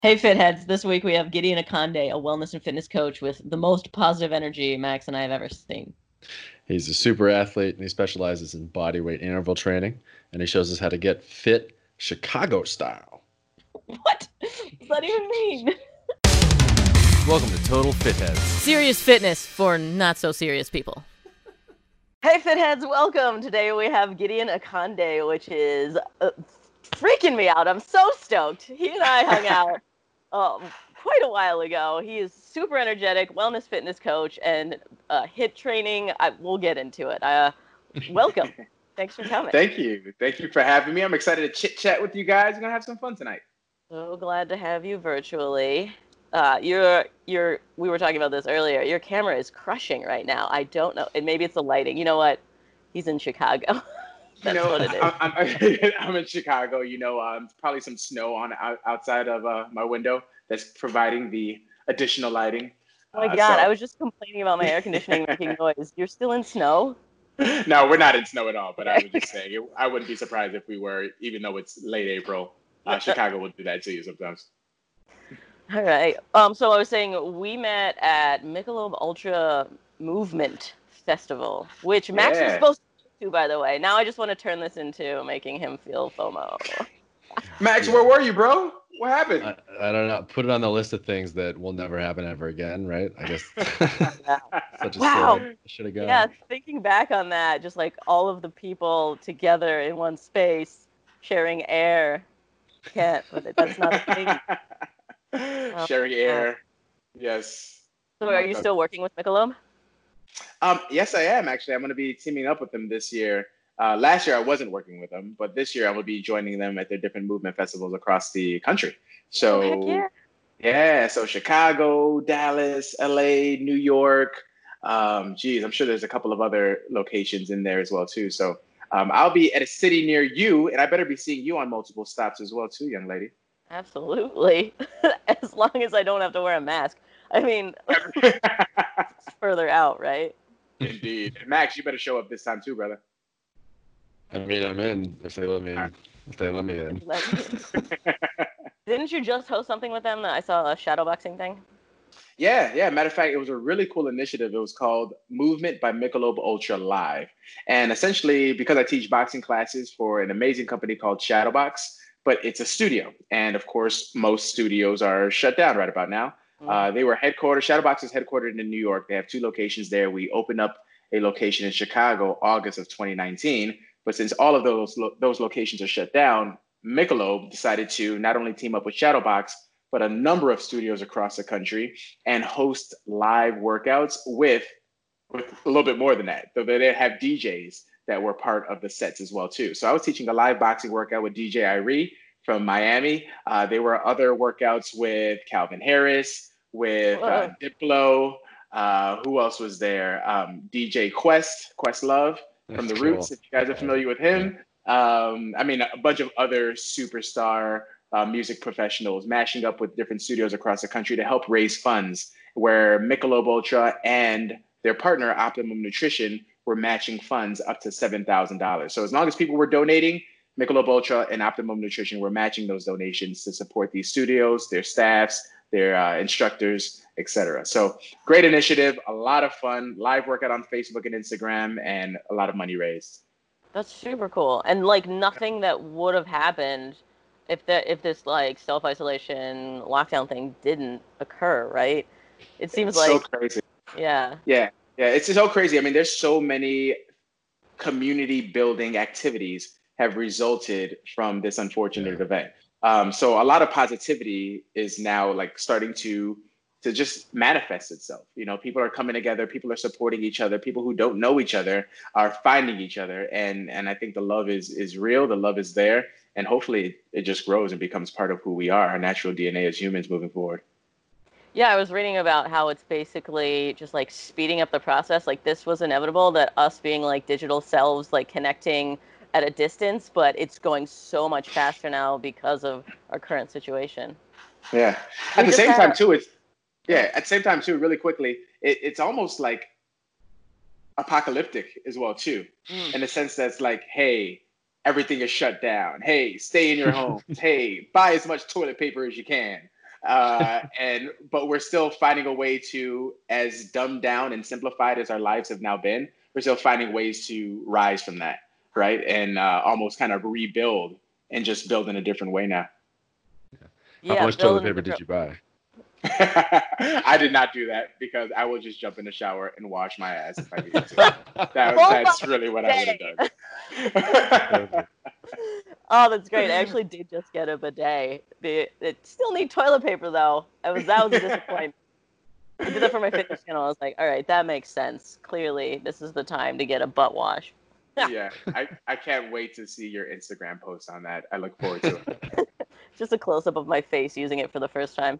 Hey Fitheads, this week we have Gideon Akande, a wellness and fitness coach with the most positive energy Max and I have ever seen. He's a super athlete and he specializes in body weight interval training. And he shows us how to get fit Chicago style. What does that even mean? Welcome to Total Fitheads. Serious fitness for not so serious people. Hey Fitheads, welcome. Today we have Gideon Akande, which is freaking me out. I'm so stoked. He and I hung out quite a while ago. He is super energetic, wellness fitness coach, and HIIT training. We'll get into it. Welcome. Thanks for coming. Thank you. Thank you for having me. I'm excited to chit chat with you guys. We're gonna have some fun tonight. So glad to have you virtually. We were talking about this earlier. Your camera is crushing right now. I don't know. And maybe it's the lighting. You know what? He's in Chicago. That's what it is. I'm in Chicago. Probably some snow outside of my window that's providing the additional lighting. Oh my God, I was just complaining about my air conditioning making noise. You're still in snow? No, we're not in snow at all. But I was just saying, I wouldn't be surprised if we were, even though it's late April. Chicago will do that to you sometimes. All right. So I was saying we met at Michelob Ultra Movement Festival, which Max was supposed to, by the way. Now I just want to turn this into making him feel FOMO. Max, where were you, bro? What happened? I don't know. Put it on the list of things that will never happen ever again, right? I guess. Such a story. I should have gone. Yeah, thinking back on that, just like all of the people together in one space, sharing air. Can't, but that's not a thing. Sharing air. Yes. So are you still working with Michelob? Yes, I am, actually. I'm going to be teaming up with them this year. Last year, I wasn't working with them, but this year I will be joining them at their different movement festivals across the country. So, so Chicago, Dallas, LA, New York. I'm sure there's a couple of other locations in there as well, too. So I'll be at a city near you, and I better be seeing you on multiple stops as well, too, young lady. Absolutely. As long as I don't have to wear a mask. I mean, it's further out, right? Indeed. Max, you better show up this time, too, brother. I mean, I'm in if they let me in. If they let me in. Didn't you just host something with them? I saw a shadowboxing thing. Yeah. Matter of fact, it was a really cool initiative. It was called Movement by Michelob Ultra Live. And essentially, because I teach boxing classes for an amazing company called Shadowbox, but it's a studio. And of course, most studios are shut down right about now. They were Shadowbox is headquartered in New York. They have 2 locations there. We opened up a location in Chicago, August of 2019. But since all of those locations are shut down, Michelob decided to not only team up with Shadowbox, but a number of studios across the country and host live workouts with a little bit more than that. So they have DJs that were part of the sets as well, too. So I was teaching a live boxing workout with DJ Irie from Miami. There were other workouts with Calvin Harris, with Diplo. Who else was there? DJ Questlove from The Roots, if you guys are familiar with him. A bunch of other superstar music professionals mashing up with different studios across the country to help raise funds, where Michelob Ultra and their partner, Optimum Nutrition, were matching funds up to $7,000. So as long as people were donating, Michelob Ultra and Optimum Nutrition were matching those donations to support these studios, their staffs, their instructors, etc. So great initiative, a lot of fun, live workout on Facebook and Instagram, and a lot of money raised. That's super cool. And like nothing that would have happened if this like self-isolation lockdown thing didn't occur, right? It seems like so crazy. Yeah, it's so crazy. I mean, there's so many community building activities have resulted from this unfortunate event. So a lot of positivity is now like starting to just manifest itself. People are coming together, people are supporting each other, people who don't know each other are finding each other. And I think the love is real, the love is there. And hopefully it just grows and becomes part of who we are, our natural DNA as humans moving forward. Yeah, I was reading about how it's basically just like speeding up the process. Like this was inevitable, that us being like digital selves, like connecting at a distance, but it's going so much faster now because of our current situation. Yeah. At the same time too, really quickly, it's almost like apocalyptic as well too, in the sense that's like, hey, everything is shut down. Hey, stay in your homes. Hey, buy as much toilet paper as you can. But we're still finding a way to, as dumbed down and simplified as our lives have now been, we're still finding ways to rise from that, right? And almost kind of rebuild and just build in a different way now. How much toilet paper did you buy? I did not do that because I will just jump in the shower and wash my ass if I needed to. That's really what I would have done. Oh, that's great. I actually did just get a bidet. It still need toilet paper though. That was a disappointment. I did that for my fitness channel. I was like, all right, that makes sense. Clearly, this is the time to get a butt wash. Yeah, I can't wait to see your Instagram post on that. I look forward to it. Just a close-up of my face using it for the first time.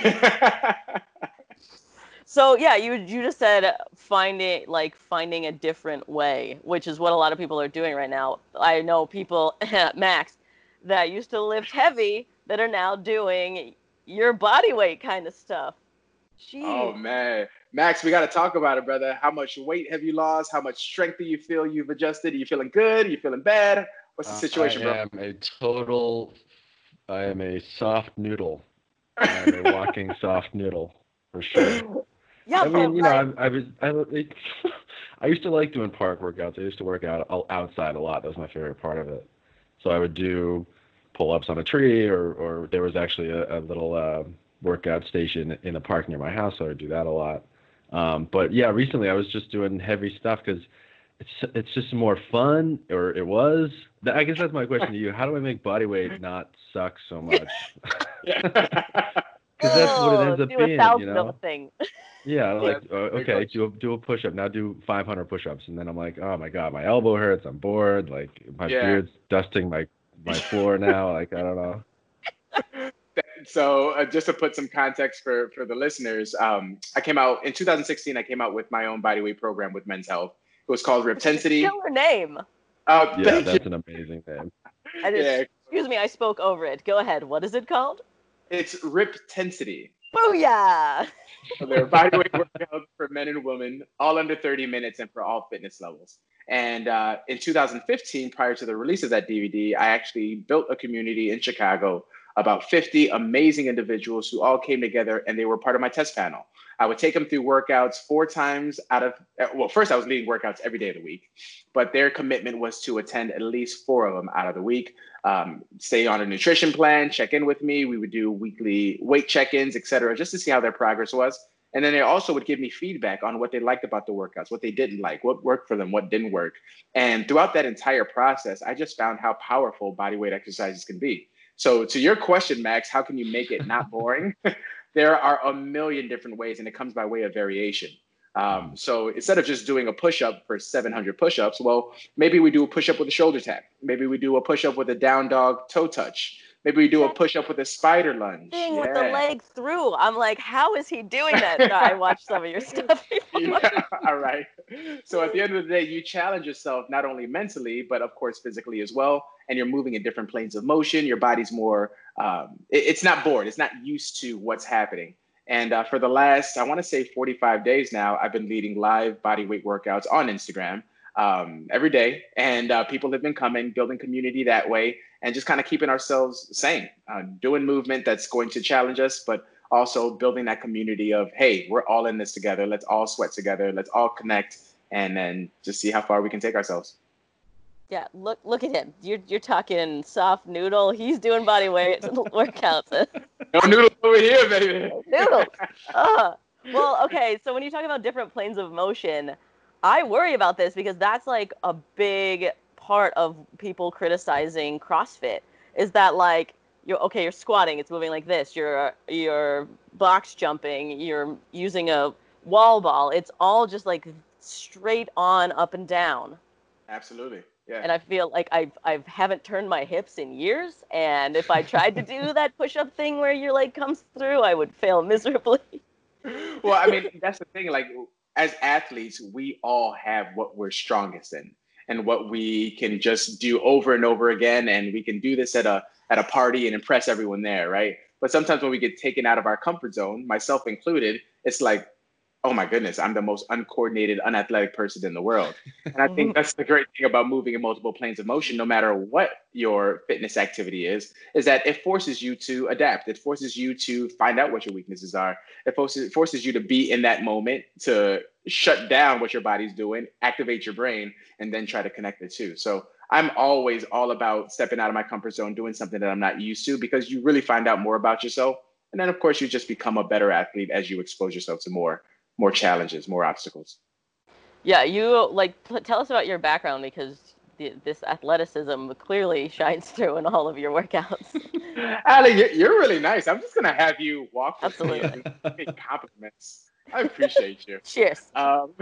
So yeah, you just said finding a different way, which is what a lot of people are doing right now. I know people, Max, that used to lift heavy that are now doing your body weight kind of stuff. Jeez. Oh man, Max, we got to talk about it, brother. How much weight have you lost? How much strength do you feel you've adjusted? Are you feeling good? Are you feeling bad? What's the situation, bro? I am a soft noodle. I am a walking soft noodle for sure. Yeah, I mean, I used to like doing park workouts. I used to work out outside a lot. That was my favorite part of it. So I would do pull-ups on a tree, or there was actually a little workout station in the park near my house, so I would do that a lot. But yeah, recently I was just doing heavy stuff because it's just more fun, or it was. I guess that's my question to you. How do I make body weight not suck so much? Because that's what it ends up being, you know? Thing. Yeah, like, okay, do a push-up. Now do 500 push-ups. And then I'm like, oh my God, my elbow hurts. I'm bored. Like, my beard's dusting my floor now. Like, I don't know. So just to put some context for the listeners, I came out in 2016. I came out with my own bodyweight program with Men's Health. It was called Riptensity. Killer name. Yeah, that's an amazing name. Excuse me, I spoke over it. Go ahead. What is it called? It's Riptensity. Booyah! So they're bodyweight workouts for men and women, all under 30 minutes and for all fitness levels. And in 2015, prior to the release of that DVD, I actually built a community in Chicago, about 50 amazing individuals who all came together, and they were part of my test panel. I would take them through workouts 4 times first I was leading workouts every day of the week, but their commitment was to attend at least 4 of them out of the week, stay on a nutrition plan, check in with me. We would do weekly weight check-ins, et cetera, just to see how their progress was. And then they also would give me feedback on what they liked about the workouts, what they didn't like, what worked for them, what didn't work. And throughout that entire process, I just found how powerful bodyweight exercises can be. So to your question, Max, how can you make it not boring? There are a million different ways, and it comes by way of variation. So instead of just doing a push-up for 700 push-ups, well, maybe we do a push-up with a shoulder tap. Maybe we do a push-up with a down dog toe touch. Maybe we do a push-up with a spider lunge. With the leg through. I'm like, how is he doing that? No, I watched some of your stuff before. All right. So at the end of the day, you challenge yourself not only mentally, but of course physically as well. And you're moving in different planes of motion. Your body's more, it's not bored. It's not used to what's happening. And for the last, I want to say 45 days now, I've been leading live body weight workouts on Instagram every day. And people have been coming, building community that way, and just kind of keeping ourselves sane, doing movement that's going to challenge us, but also building that community of, hey, we're all in this together. Let's all sweat together. Let's all connect, and then just see how far we can take ourselves. Yeah, look at him. You're talking soft noodle. He's doing body weight workouts. No noodle over here, baby. Noodle. Well, okay. So when you talk about different planes of motion, I worry about this because that's like a big part of people criticizing CrossFit is that like you're squatting, it's moving like this. You're box jumping, you're using a wall ball. It's all just like straight on up and down. Absolutely. Yeah. And I feel like I haven't turned my hips in years, and if I tried to do that push-up thing where your leg comes through, I would fail miserably. Well, I mean, that's the thing. Like, as athletes, we all have what we're strongest in and what we can just do over and over again. And we can do this at a party and impress everyone there, right? But sometimes when we get taken out of our comfort zone, myself included, it's like, oh my goodness, I'm the most uncoordinated, unathletic person in the world. And I think that's the great thing about moving in multiple planes of motion, no matter what your fitness activity is that it forces you to adapt. It forces you to find out what your weaknesses are. It forces you to be in that moment, to shut down what your body's doing, activate your brain, and then try to connect the two. So I'm always all about stepping out of my comfort zone, doing something that I'm not used to, because you really find out more about yourself. And then, of course, you just become a better athlete as you expose yourself to more challenges, more obstacles. Yeah, you like tell us about your background, because this athleticism clearly shines through in all of your workouts. Ali, you're really nice. I'm just gonna have you walk with me Absolutely. and make compliments. I appreciate you. Cheers. Um,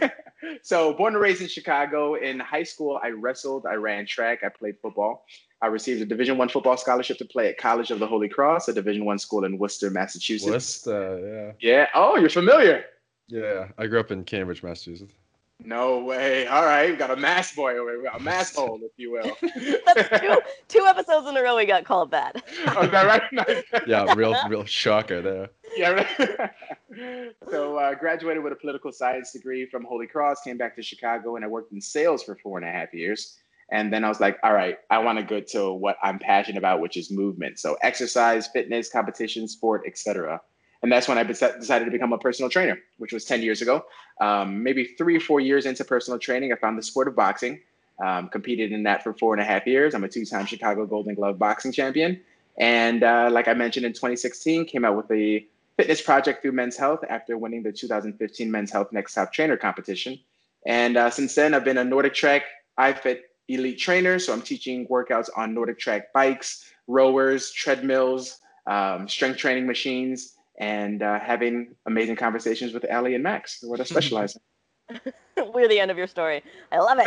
so born and raised in Chicago. In high school, I wrestled, I ran track, I played football. I received a Division I football scholarship to play at College of the Holy Cross, a Division I school in Worcester, Massachusetts. Worcester, Yeah. Oh, you're familiar. yeah. I grew up in Cambridge, Massachusetts. No way. All right, we got a mass boy over here. We got a mass hole, if you will. That's two episodes in a row we got called that. Oh, is that right? Nice. Yeah, real shocker there. Yeah. Right. So graduated with a political science degree from Holy Cross, came back to Chicago, and I worked in sales for 4.5 years. And then I was like, all right, I want to go to what I'm passionate about, which is movement. So exercise, fitness, competition, sport, etc. And that's when I decided to become a personal trainer, which was 10 years ago. Maybe 3 or 4 years into personal training, I found the sport of boxing, competed in that for 4.5 years. I'm a 2-time Chicago Golden Glove boxing champion. And like I mentioned, in 2016, came out with the fitness project through Men's Health after winning the 2015 Men's Health Next Top Trainer competition. And since then, I've been a Nordic Track iFit elite trainer. So I'm teaching workouts on Nordic Track bikes, rowers, treadmills, strength training machines, and having amazing conversations with Ali and Max, what I specialize in. We're the end of your story. I love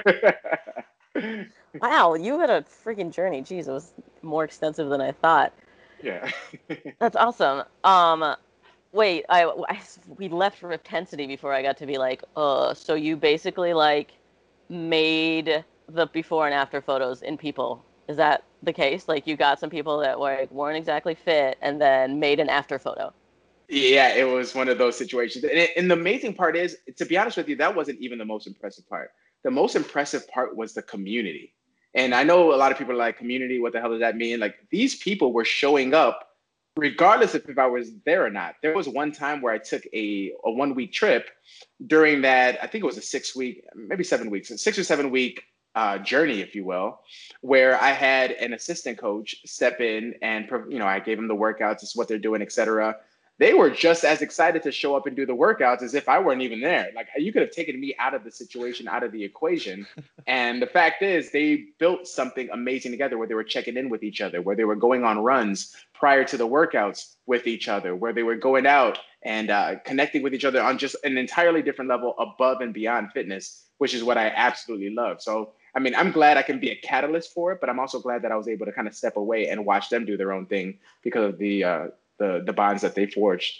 it. Wow, you had a freaking journey. Jeez, it was more extensive than I thought. Yeah. That's awesome. Wait, we left Riptensity before I got to be like, so you basically like made the before and after photos in people. Is that the case? Like you got some people that weren't exactly fit and then made an after photo. Yeah, it was one of those situations. And the amazing part is, to be honest with you, that wasn't even the most impressive part. The most impressive part was the community. And I know a lot of people are like, community, what the hell does that mean? Like, these people were showing up regardless of if I was there or not. There was one time where I took a 1-week trip during that, I think it was a 6-week, maybe 7 weeks, a 6 or 7 week journey, if you will, where I had an assistant coach step in and, I gave them the workouts, this is what they're doing, et cetera. They were just as excited to show up and do the workouts as if I weren't even there. Like, you could have taken me out of the situation, out of the equation. And the fact is, they built something amazing together where they were checking in with each other, where they were going on runs prior to the workouts with each other, where they were going out and connecting with each other on just an entirely different level above and beyond fitness, which is what I absolutely love. So, I mean, I'm glad I can be a catalyst for it, but I'm also glad that I was able to kind of step away and watch them do their own thing because of the bonds that they forged.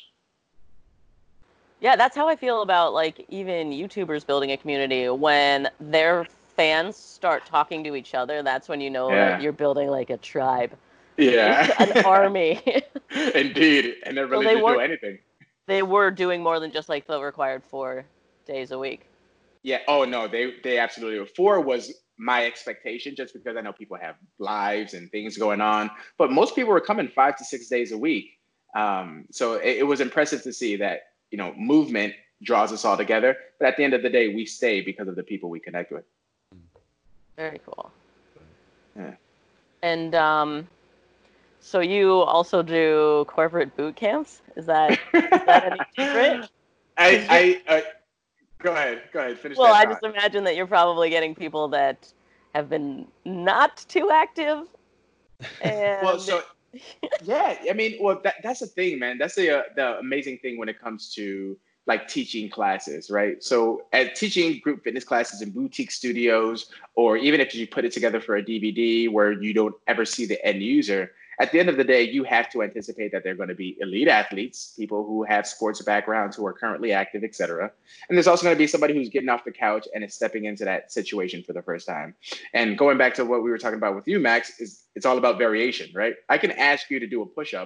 Yeah, that's how I feel about like even YouTubers building a community. When their fans start talking to each other, that's when you know that you're building like a tribe. Yeah. An army. Indeed. And they're really didn't do anything. They were doing more than just like the required 4 days a week. Yeah. Oh no, they absolutely were. 4 was my expectation, just because I know people have lives and things going on. But most people were coming 5 to 6 days a week. So it was impressive to see that, movement draws us all together. But at the end of the day, we stay because of the people we connect with. Very cool. Yeah. And so you also do corporate boot camps? Is that any secret? I go ahead. Finish well, that I just imagine that you're probably getting people that have been not too active. And well, so yeah, I mean, that's the thing, man. That's the amazing thing when it comes to like teaching classes, right? So at teaching group fitness classes in boutique studios, or even if you put it together for a DVD where you don't ever see the end user, at the end of the day, you have to anticipate that they're going to be elite athletes, people who have sports backgrounds, who are currently active, et cetera. And there's also going to be somebody who's getting off the couch and is stepping into that situation for the first time. And going back to what we were talking about with you, Max, is it's all about variation, right? I can ask you to do a push-up,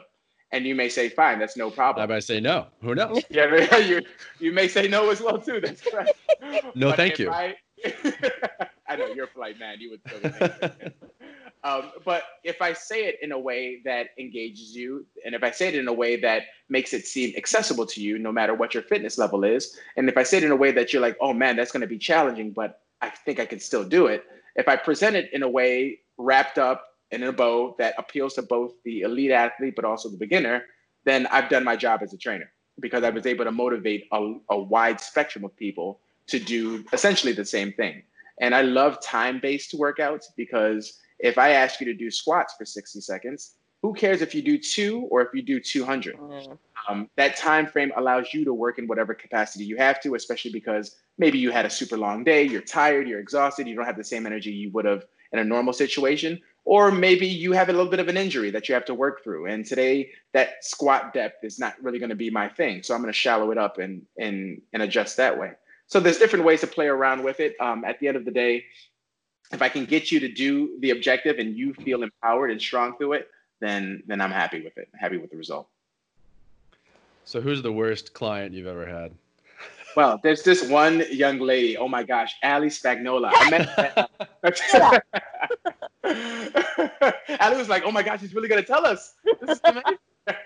And you may say, fine, that's no problem. I might say no. Who knows? Yeah, you may say no as well too. That's correct. No, But thank you. I know you're a polite man. You would still be but if I say it in a way that engages you, and if I say it in a way that makes it seem accessible to you, no matter what your fitness level is, and if I say it in a way that you're like, oh man, that's going to be challenging, but I think I can still do it. If I present it in a way wrapped up in a bow that appeals to both the elite athlete, but also the beginner, then I've done my job as a trainer, because I was able to motivate a wide spectrum of people to do essentially the same thing. And I love time-based workouts, because if I ask you to do squats for 60 seconds, who cares if you do 2 or if you do 200? That time frame allows you to work in whatever capacity you have to, especially because maybe you had a super long day, you're tired, you're exhausted, you don't have the same energy you would have in a normal situation, or maybe you have a little bit of an injury that you have to work through. And today, that squat depth is not really going to be my thing, so I'm going to shallow it up and adjust that way. So there's different ways to play around with it. At the end of the day, if I can get you to do the objective and you feel empowered and strong through it, then I'm happy with it. Happy with the result. So who's the worst client you've ever had? Well, there's this one young lady. Oh my gosh, Ali Spagnola. I met Ali was like, "Oh my gosh, he's really gonna tell us. This is amazing."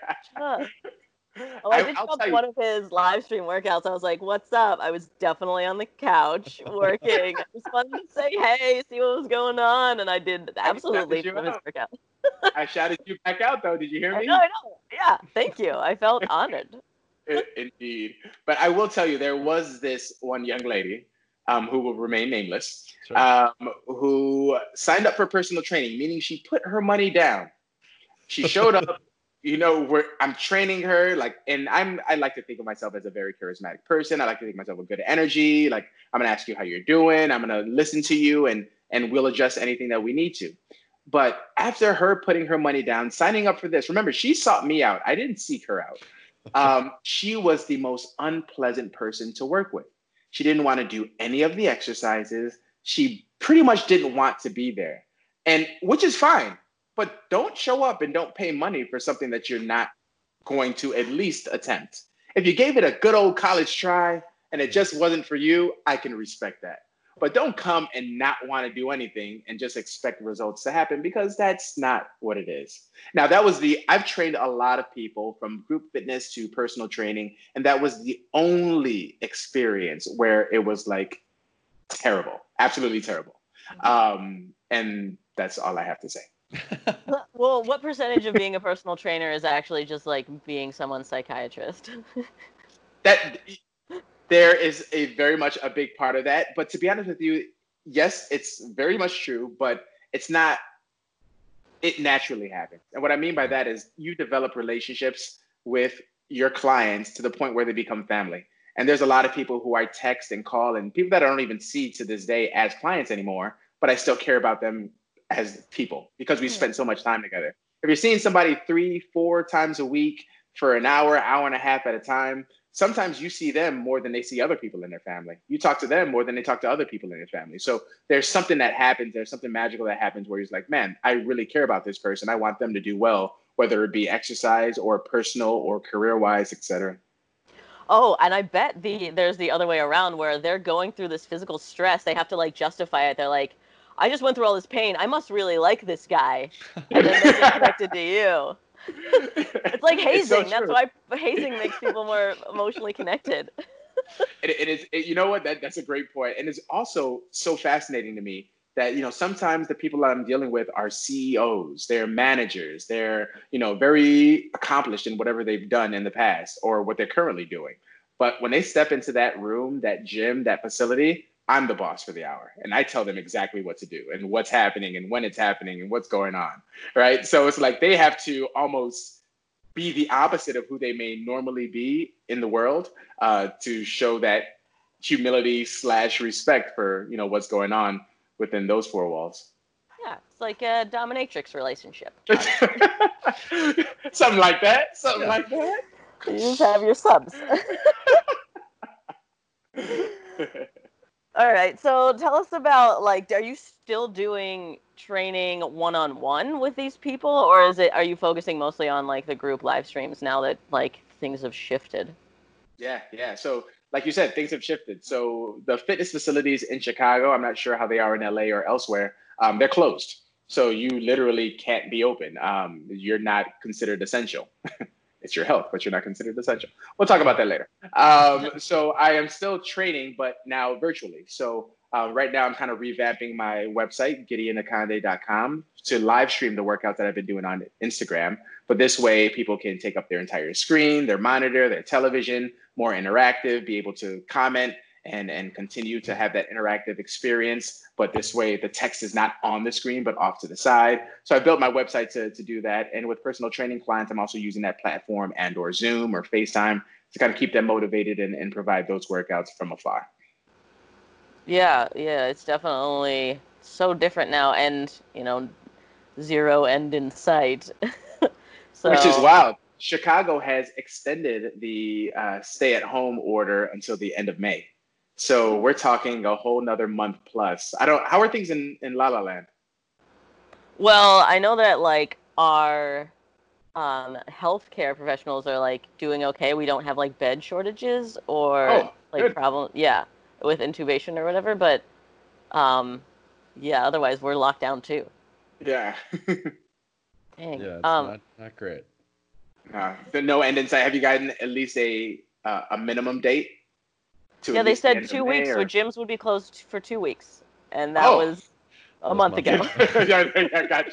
I did one of his live stream workouts. I was like, "What's up?" I was definitely on the couch working. I just wanted to say, "Hey, see what was going on," and I did absolutely from his workout. I shouted you back out, though. Did you hear me? I know. Yeah, thank you. I felt honored. Indeed. But I will tell you, there was this one young lady who will remain nameless, sure. Who signed up for personal training, meaning she put her money down. She showed up. I'm training her, and I like to think of myself as a very charismatic person. I like to think of myself with good energy. Like, I'm gonna ask you how you're doing. I'm gonna listen to you, and we'll adjust anything that we need to. But after her putting her money down, signing up for this, remember, she sought me out. I didn't seek her out. She was the most unpleasant person to work with. She didn't want to do any of the exercises. She pretty much didn't want to be there, and which is fine. But don't show up and don't pay money for something that you're not going to at least attempt. If you gave it a good old college try and it just wasn't for you, I can respect that. But don't come and not want to do anything and just expect results to happen, because that's not what it is. Now, I've trained a lot of people from group fitness to personal training, and that was the only experience where it was like terrible, absolutely terrible. And that's all I have to say. Well, what percentage of being a personal trainer is actually just like being someone's psychiatrist? That there is very much a big part of that. But to be honest with you, yes, it's very much true, but it's not. It naturally happens. And what I mean by that is you develop relationships with your clients to the point where they become family. And there's a lot of people who I text and call, and people that I don't even see to this day as clients anymore, but I still care about them as people, because we spend so much time together. If you're seeing somebody 3-4 times a week for an hour and a half at a time, sometimes you see them more than they see other people in their family. You talk to them more than they talk to other people in their family. So there's something that happens. There's something magical that happens where he's like, man, I really care about this person. I want them to do well, whether it be exercise or personal or career-wise, etc. Oh, and I bet there's the other way around, where they're going through this physical stress. They have to justify it. They're like, I just went through all this pain. I must really like this guy. And then they get connected to you. It's like hazing. That's why hazing makes people more emotionally connected. It is. You know what? That's a great point. And it's also so fascinating to me that, sometimes the people that I'm dealing with are CEOs, they're managers, they're, very accomplished in whatever they've done in the past or what they're currently doing. But when they step into that room, that gym, that facility, I'm the boss for the hour, and I tell them exactly what to do and what's happening and when it's happening and what's going on, right? So it's like they have to almost be the opposite of who they may normally be in the world to show that humility / respect for, what's going on within those four walls. Yeah, it's like a dominatrix relationship. Something like that. Something like that. You just have your subs. All right. So tell us about like, are you still doing training one-on-one with these people, or are you focusing mostly on like the group live streams now that like things have shifted? Yeah, yeah. So, like you said, things have shifted. So the fitness facilities in Chicago, I'm not sure how they are in LA or elsewhere, they're closed. So you literally can't be open. You're not considered essential. It's your health, but you're not considered essential. We'll talk about that later. So I am still training, but now virtually. So right now I'm kind of revamping my website, GideonAkande.com, to live stream the workouts that I've been doing on Instagram. But this way, people can take up their entire screen, their monitor, their television, more interactive, be able to comment and continue to have that interactive experience. But this way, the text is not on the screen, but off to the side. So I built my website to do that. And with personal training clients, I'm also using that platform and or Zoom or FaceTime to kind of keep them motivated and provide those workouts from afar. Yeah, yeah, it's definitely so different now, and zero end in sight. Which is So wild. Chicago has extended the stay-at-home order until the end of May. So we're talking a whole nother month plus. I don't. How are things in La La Land? well, I know that like our healthcare professionals are like doing okay. We don't have like bed shortages or Oh, like good. problem, yeah, with intubation or whatever. But um, yeah, otherwise we're locked down too. Yeah. Dang. Yeah, it's not great. No end in sight. Have you gotten at least a minimum date to Yeah, at they least the said end of two May weeks. So or? gyms would be closed for 2 weeks, and that Oh, was a Last month month. ago. yeah, yeah, gotcha.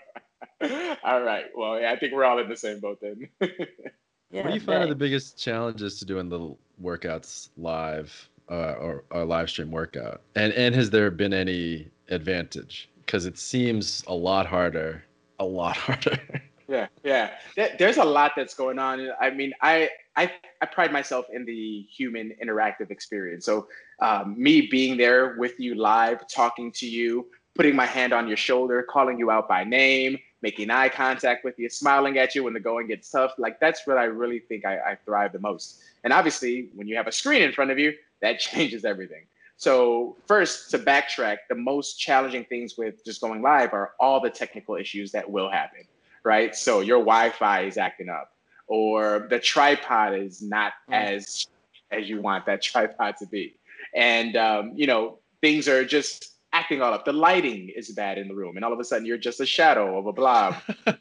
All right. Well, yeah, I think we're all in the same boat then. What do Yeah, you find are the dang. biggest challenges to doing the workouts live or live stream workout? And has there been any advantage? Because it seems a lot harder, a lot harder. Yeah, yeah. There's a lot that's going on. I mean, I pride myself in the human interactive experience. So, me being there with you live, talking to you, putting my hand on your shoulder, calling you out by name, making eye contact with you, smiling at you when the going gets tough. Like that's what I really think I thrive the most. And obviously, when you have a screen in front of you, that changes everything. So first, to backtrack, the most challenging things with just going live are all the technical issues that will happen, right? So your Wi-Fi is acting up, or the tripod is not Mm. as you want that tripod to be, and things are just acting all up. The lighting is bad in the room, and all of a sudden you're just a shadow of a blob.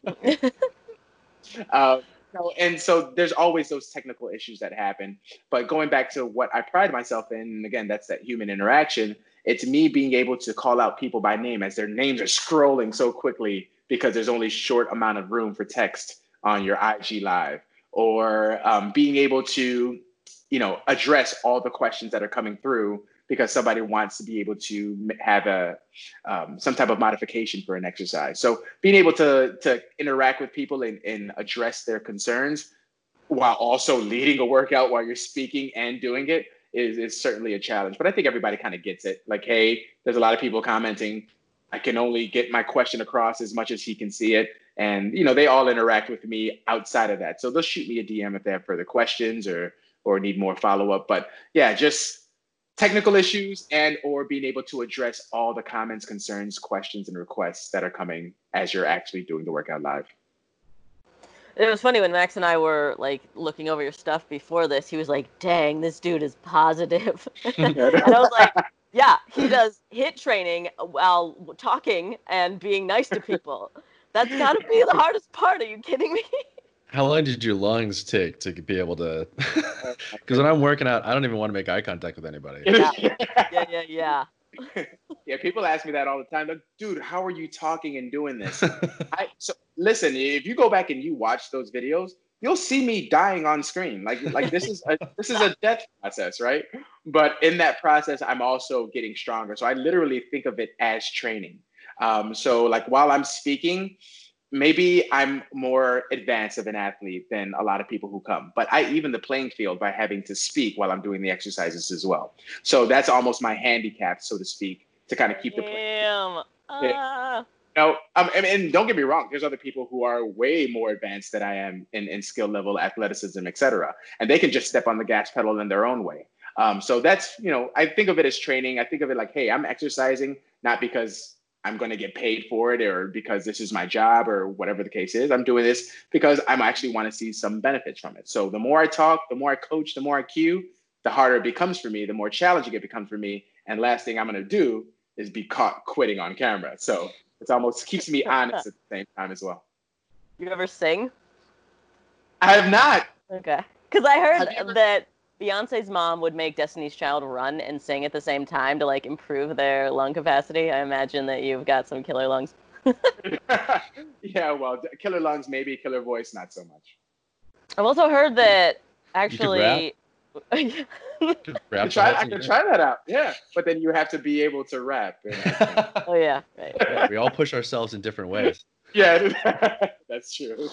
Uh, and so there's always those technical issues that happen. But going back to what I pride myself in, and again, that's that human interaction. It's me being able to call out people by name as their names are scrolling so quickly because there's only short amount of room for text on your IG live, or being able to, address all the questions that are coming through because somebody wants to be able to have some type of modification for an exercise. So being able to interact with people and address their concerns while also leading a workout while you're speaking and doing it is certainly a challenge. But I think everybody kind of gets it. Like, hey, there's a lot of people commenting. I can only get my question across as much as he can see it. And they all interact with me outside of that. So they'll shoot me a DM if they have further questions or need more follow up. But yeah, just technical issues and or being able to address all the comments, concerns, questions, and requests that are coming as you're actually doing the workout live. It was funny when Max and I were like looking over your stuff before this. He was like, "Dang, this dude is positive," and I was like, "Yeah, he does HIIT training while talking and being nice to people. That's got to be the hardest part. Are you kidding me?" How long did your lungs take to be able to? Oh my Because when I'm working out, I don't even want to make eye contact with anybody. Yeah, goodness. yeah. Yeah, people ask me that all the time. Like, dude, how are you talking and doing this? So listen, if you go back and you watch those videos, you'll see me dying on screen. Like this is a death process, right? But in that process, I'm also getting stronger. So I literally think of it as training. So like while I'm speaking, maybe I'm more advanced of an athlete than a lot of people who come, but I even the playing field by having to speak while I'm doing the exercises as well. So that's almost my handicap, so to speak, to kind of keep the play. Damn. Yeah. And don't get me wrong, there's other people who are way more advanced than I am in skill level, athleticism, etc. And they can just step on the gas pedal in their own way. So that's, I think of it as training. I think of it like, hey, I'm exercising not because I'm going to get paid for it or because this is my job or whatever the case is. I'm doing this because I actually want to see some benefits from it. So the more I talk, the more I coach, the more I cue, the harder it becomes for me, the more challenging it becomes for me. And last thing I'm going to do is be caught quitting on camera. So it's almost keeps me honest at the same time as well. You ever sing? I have not. Okay. Because I heard that Beyonce's mom would make Destiny's Child run and sing at the same time to like improve their lung capacity. I imagine that you've got some killer lungs. Yeah, well, killer lungs, maybe killer voice, not so much. I've also heard that actually. I can try that out. Yeah, but then you have to be able to rap. Oh yeah, right. Yeah, we all push ourselves in different ways. Yeah, that's true.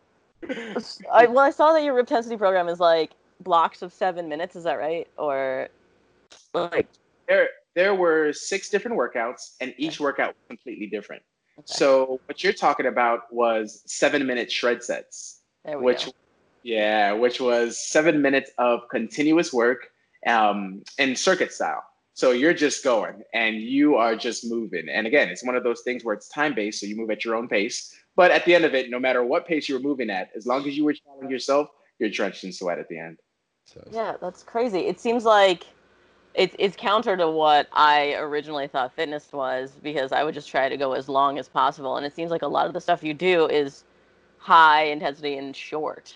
I saw that your Riptensity program is like blocks of 7 minutes. Is that right? Or like there were 6 different workouts, and each workout was completely different. Okay. So what you're talking about was 7-minute shred sets, which was 7 minutes of continuous work in circuit style. So you're just going and you are just moving. And again, it's one of those things where it's time-based, so you move at your own pace. But at the end of it, no matter what pace you were moving at, as long as you were challenging yourself, you're drenched in sweat at the end. So. Yeah, that's crazy. It seems like it's counter to what I originally thought fitness was, because I would just try to go as long as possible. And it seems like a lot of the stuff you do is high intensity and short.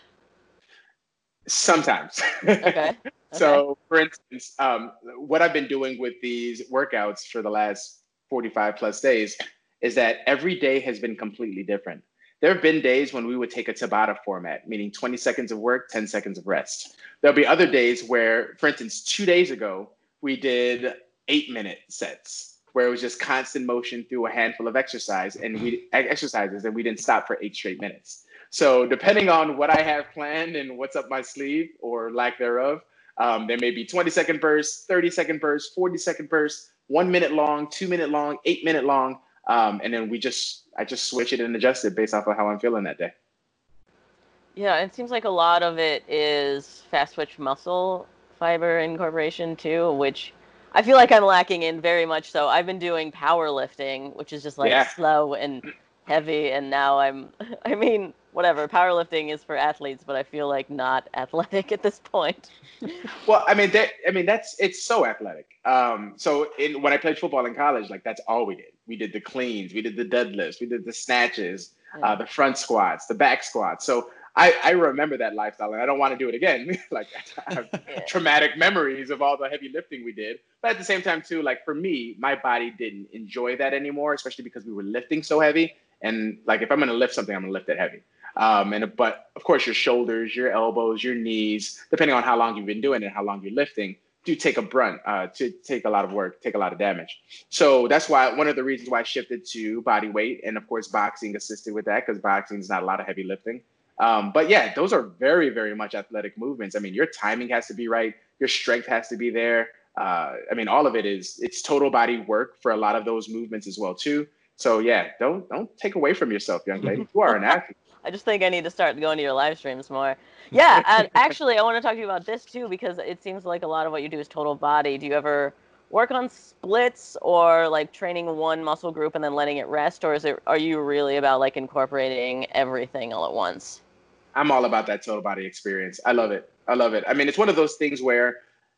Sometimes. Okay. So, for instance, what I've been doing with these workouts for the last 45 plus days is that every day has been completely different. There have been days when we would take a Tabata format, meaning 20 seconds of work, 10 seconds of rest. There'll be other days where, for instance, 2 days ago, we did 8-minute sets where it was just constant motion through a handful of exercises, and we didn't stop for 8 straight minutes. So depending on what I have planned and what's up my sleeve or lack thereof, there may be 20-second bursts, 30-second bursts, 40-second bursts, 1 minute long, 2 minute long, 8 minute long. And then I just switch it and adjust it based off of how I'm feeling that day. Yeah, it seems like a lot of it is fast twitch muscle fiber incorporation too, which I feel like I'm lacking in very much so. I've been doing powerlifting, which is just like slow and heavy, and now whatever. Powerlifting is for athletes, but I feel like not athletic at this point. Well, it's so athletic. So when I played football in college, like that's all we did. We did the cleans, we did the deadlifts, we did the snatches, the front squats, the back squats. So I remember that lifestyle, and I don't want to do it again. Like I have traumatic memories of all the heavy lifting we did. But at the same time, too, like for me, my body didn't enjoy that anymore, especially because we were lifting so heavy. And like if I'm going to lift something, I'm going to lift it heavy. But of course, your shoulders, your elbows, your knees, depending on how long you've been doing it and how long you're lifting, do take a brunt, to take a lot of work, take a lot of damage. So that's why one of the reasons why I shifted to body weight, and of course, boxing assisted with that because boxing is not a lot of heavy lifting. But yeah, those are very, very much athletic movements. I mean, your timing has to be right. Your strength has to be there. All of it's total body work for a lot of those movements as well, too. So yeah, don't take away from yourself, young lady. You are an athlete. I just think I need to start going to your live streams more. Yeah, and actually, I want to talk to you about this too, because it seems like a lot of what you do is total body. Do you ever work on splits or like training one muscle group and then letting it rest, or are you really about like incorporating everything all at once? I'm all about that total body experience. I love it. I mean, it's one of those things where,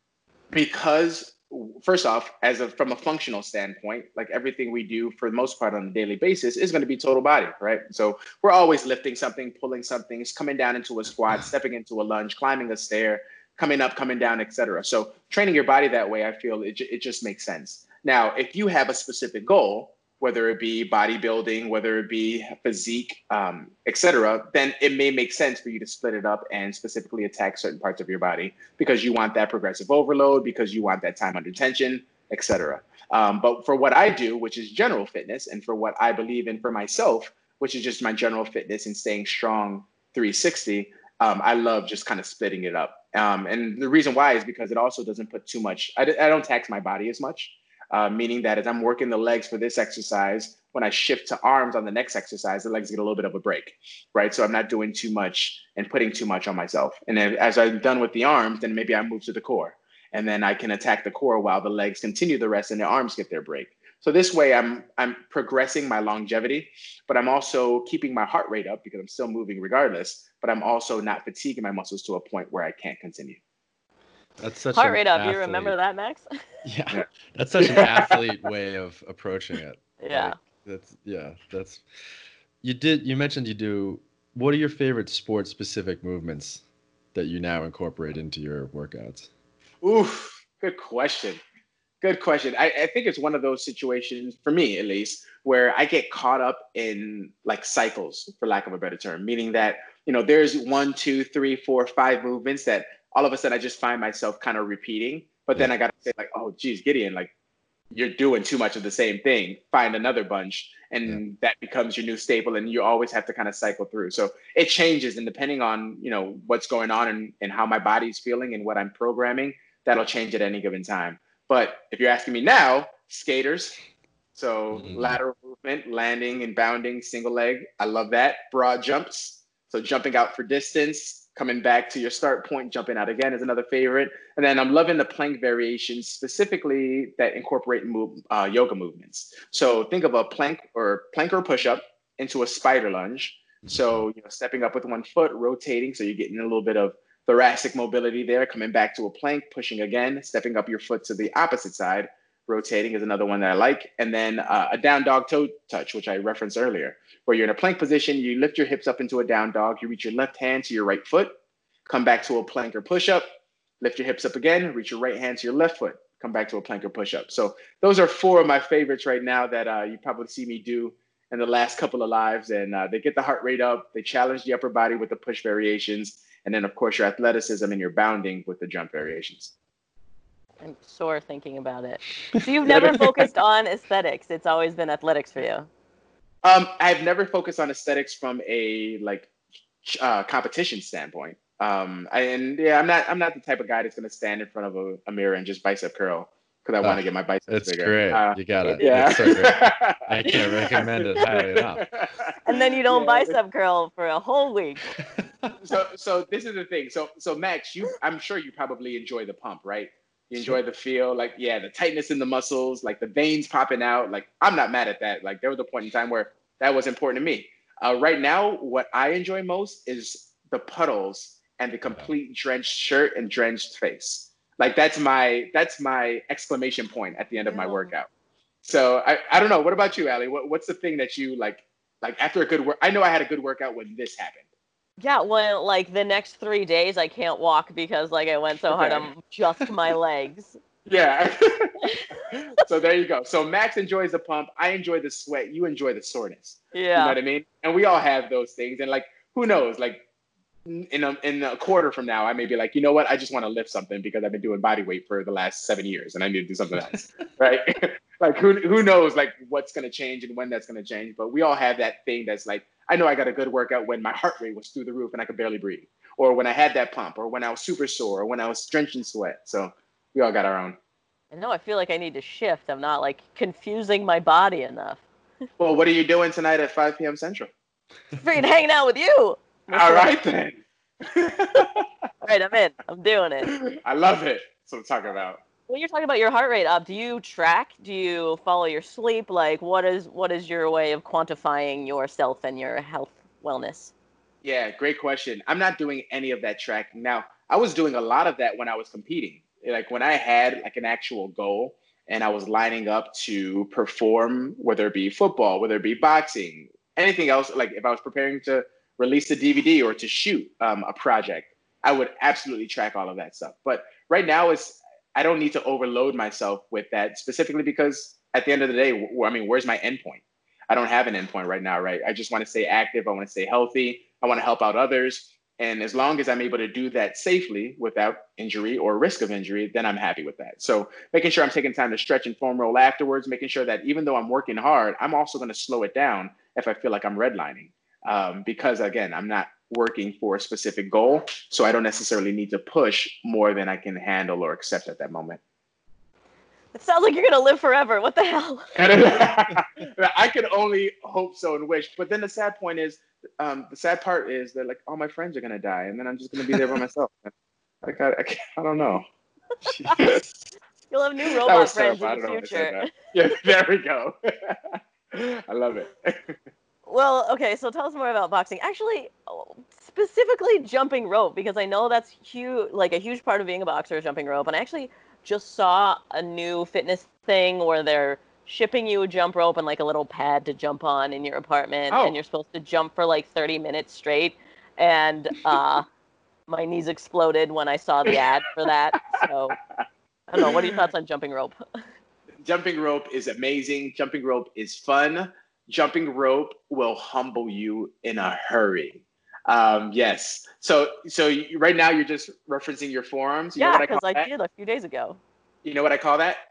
because first off, from a functional standpoint, like everything we do for the most part on a daily basis is going to be total body, right? So we're always lifting something, pulling something, coming down into a squat, stepping into a lunge, climbing a stair, coming up, coming down, etc. So training your body that way, I feel it just makes sense. Now, if you have a specific goal, whether it be bodybuilding, whether it be physique, etc., then it may make sense for you to split it up and specifically attack certain parts of your body because you want that progressive overload, because you want that time under tension, etc. But for what I do, which is general fitness, and for what I believe in for myself, which is just my general fitness and staying strong 360, I love just kind of splitting it up. And the reason why is because it also doesn't put too much, I don't tax my body as much. Meaning that as I'm working the legs for this exercise, when I shift to arms on the next exercise, the legs get a little bit of a break, right? So I'm not doing too much and putting too much on myself. And then as I'm done with the arms, then maybe I move to the core. and then I can attack the core while the legs continue the rest and the arms get their break. So this way I'm progressing my longevity, but I'm also keeping my heart rate up because I'm still moving regardless, but I'm also not fatiguing my muscles to a point where I can't continue. That's such Heart an rate up. You athlete. remember that, Max? Yeah, that's such an athlete way of approaching it. Yeah. Like, that's you mentioned you do. What are your favorite sports specific movements that you now incorporate into your workouts? Oof, good question. Good question. I think it's one of those situations, for me at least, where I get caught up in like cycles, for lack of a better term, meaning that, there's 1, 2, 3, 4, 5 movements that all of a sudden I just find myself kind of repeating. But then I got to say, like, oh, geez, Gideon, like, you're doing too much of the same thing. Find another bunch, and that becomes your new staple, and you always have to kind of cycle through. So it changes, and depending on, what's going on and how my body's feeling and what I'm programming, that'll change at any given time. But if you're asking me now, skaters. So lateral movement, landing and bounding, single leg. I love that. Broad jumps. So jumping out for distance, coming back to your start point, jumping out again is another favorite. And then I'm loving the plank variations, specifically that incorporate yoga movements. So think of a plank or push-up into a spider lunge. So, stepping up with one foot, rotating. So you're getting a little bit of thoracic mobility there, coming back to a plank, pushing again, stepping up your foot to the opposite side, rotating is another one that I like. And then a down dog toe touch, which I referenced earlier, where you're in a plank position, you lift your hips up into a down dog, you reach your left hand to your right foot, come back to a plank or push-up, lift your hips up again, reach your right hand to your left foot, come back to a plank or push-up. So those are 4 of my favorites right now that you probably see me do in the last couple of lives. And they get the heart rate up, they challenge the upper body with the push variations, and then, of course, your athleticism and your bounding with the jump variations. I'm sore thinking about it. So you've never focused on aesthetics. It's always been athletics for you. I've never focused on aesthetics from a competition standpoint. I'm not the type of guy that's going to stand in front of a mirror and just bicep curl because I want to get my biceps bigger. Great. You got it. Yeah. It's so great. I can't recommend it highly enough. And then you don't bicep curl for a whole week. So this is the thing. So Max, I'm sure you probably enjoy the pump, right? You enjoy the feel, like, the tightness in the muscles, like the veins popping out. Like, I'm not mad at that. Like, there was a point in time where that was important to me. Right now, what I enjoy most is the puddles and the complete drenched shirt and drenched face. Like, that's my exclamation point at the end of my workout. So I don't know. What about you, Allie? What's the thing that you like after a good work? I know I had a good workout when this happened. Yeah, well, like the next 3 days I can't walk because like I went so hard on just my legs. Yeah. So there you go. So Max enjoys the pump. I enjoy the sweat. You enjoy the soreness. Yeah. You know what I mean? And we all have those things. And like, who knows? Like in a quarter from now, I may be like, you know what? I just want to lift something because I've been doing body weight for the last 7 years and I need to do something else. Right? Like who knows like what's going to change and when that's going to change. But we all have that thing that's like, I know I got a good workout when my heart rate was through the roof and I could barely breathe, or when I had that pump, or when I was super sore, or when I was drenched in sweat. So we all got our own. I know I feel like I need to shift. I'm not like confusing my body enough. Well, what are you doing tonight at 5 p.m. Central? Freaking hanging out with you. All right, then. All right, I'm in. I'm doing it. I love it. That's what I'm talking about. When you're talking about your heart rate up, do you track? Do you follow your sleep? Like, what is your way of quantifying yourself and your health wellness? Yeah, great question. I'm not doing any of that tracking. Now, I was doing a lot of that when I was competing. Like when I had like an actual goal and I was lining up to perform, whether it be football, whether it be boxing, anything else, like if I was preparing to release a DVD or to shoot a project, I would absolutely track all of that stuff. But right now I don't need to overload myself with that, specifically because at the end of the day, where's my endpoint? I don't have an endpoint right now, right? I just want to stay active. I want to stay healthy. I want to help out others. And as long as I'm able to do that safely without injury or risk of injury, then I'm happy with that. So making sure I'm taking time to stretch and foam roll afterwards, making sure that even though I'm working hard, I'm also going to slow it down if I feel like I'm redlining. Because again, I'm not working for a specific goal. So I don't necessarily need to push more than I can handle or accept at that moment. It sounds like you're going to live forever. What the hell? I can only hope so and wish. But then the sad part is that like all my friends are going to die. And then I'm just going to be there by myself. Like, I don't know. You'll have new That robot was friends terrible. I in don't the know why I said future. that. Yeah, there we go. I love it. Well, okay, so tell us more about boxing. Actually, specifically jumping rope, because I know that's huge, like a huge part of being a boxer is jumping rope. And I actually just saw a new fitness thing where they're shipping you a jump rope and like a little pad to jump on in your apartment, and Oh, you're supposed to jump for like 30 minutes straight. And my knees exploded when I saw the ad for that. So I don't know. What are your thoughts on jumping rope? jumping rope is amazing. Jumping rope is fun. Jumping rope will humble you in a hurry. Yes. Right now you're just referencing your forearms. You know Yeah, what I because call I that? did a few days ago. You know what I call that?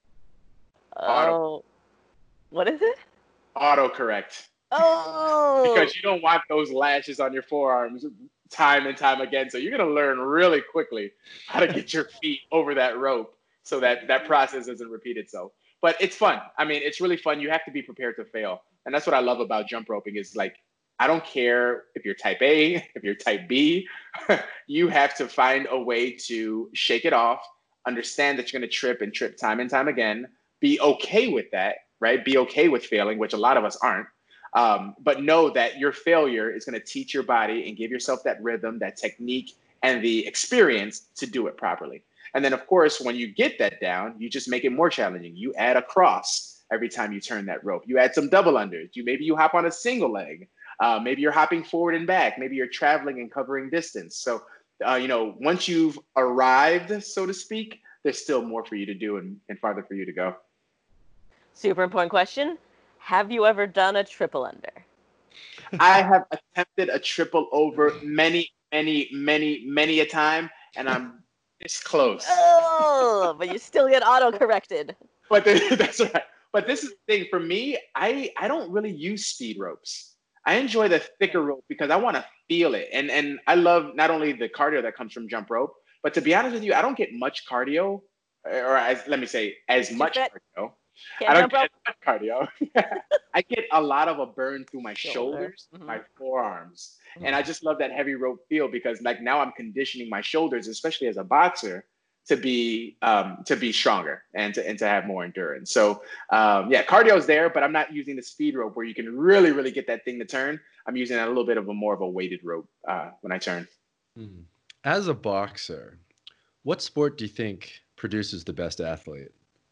Auto Oh, what is it? autocorrect. Oh, Because you don't want those lashes on your forearms time and time again. So you're going to learn really quickly how to get your feet over that rope so that that process doesn't repeat itself. But it's fun. I mean, it's really fun. You have to be prepared to fail. And that's what I love about jump roping is like, I don't care if you're type A, if you're type B, you have to find a way to shake it off, understand that you're going to trip and trip time and time again, be okay with that, right? Be okay with failing, which a lot of us aren't. But know that your failure is going to teach your body and give yourself that rhythm, that technique, and the experience to do it properly. And then, of course, when you get that down, you just make it more challenging. You add a cross every time you turn that rope. You add some double unders. Maybe you hop on a single leg. Maybe you're hopping forward and back. Maybe you're traveling and covering distance. So, once you've arrived, so to speak, there's still more for you to do and farther for you to go. super important question. Have you ever done a triple under? I have attempted a triple over many, many, many, many a time, and I'm this close. Oh, but you still get auto corrected. But that's right. But this is the thing for me. I don't really use speed ropes. I enjoy the thicker rope because I want to feel it, and I love not only the cardio that comes from jump rope, but to be honest with you, I don't get much cardio, let me say, as Too much fit? cardio. I Can't don't jump rope? get cardio. I get a lot of a burn through my Shoulder. shoulders, Mhm. my forearms. Mhm. And I just love that heavy rope feel because like now I'm conditioning my shoulders, especially as a boxer, to be stronger and to have more endurance. So yeah, cardio is there, but I'm not using the speed rope where you can really, really get that thing to turn. I'm using a little bit of a more of a weighted rope when I turn. As a boxer, what sport do you think produces the best athlete?